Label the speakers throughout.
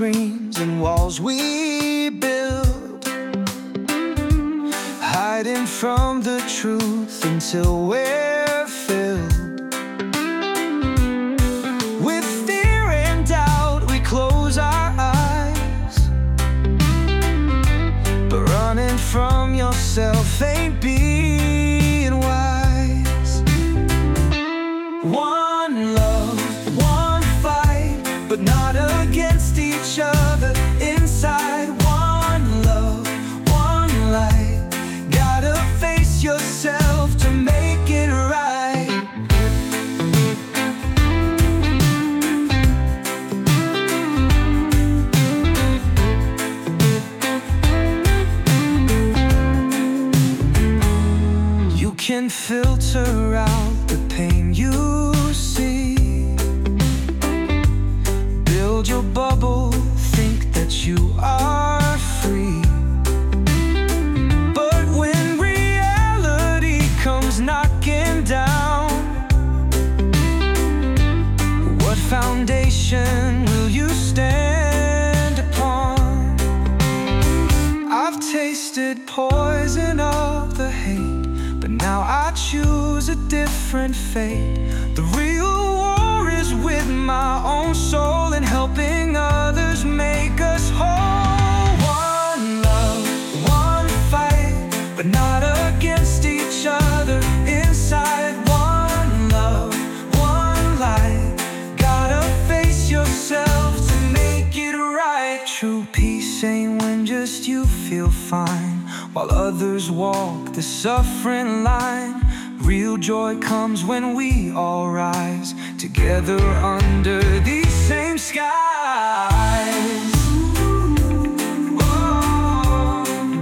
Speaker 1: screens and walls we build, hiding from the truth until we're filled with fear and doubt. We close our eyes, but running from yourself ain't being wise. One love, one fight, but not against each other. Inside, one love, one light. Gotta face yourself to make it right. You can filter out the pain you see, build your bubble, think that you are free. But when reality comes knocking down, what foundation will you stand upon? I've tasted poison of the hate, but now I choose a different fate. The real war is with my own soul and helping others make us whole. One love, one fight, but not against each other. Inside, one love, one light. Gotta face yourself to make it right. True peace ain't when just you feel fine while others walk the suffering line. Real joy comes when we all rise together under these same skies. Oh.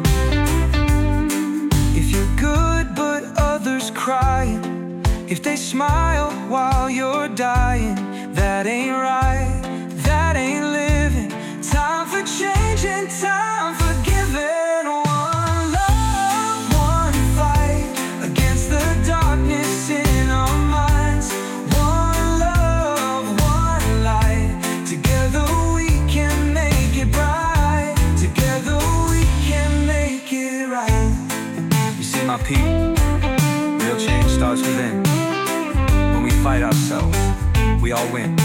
Speaker 1: If you're good but others crying, if they smile while you're dying, that ain't right, that ain't living. Time for change and time for giving. My people, real change starts within. When we fight ourselves, we all win.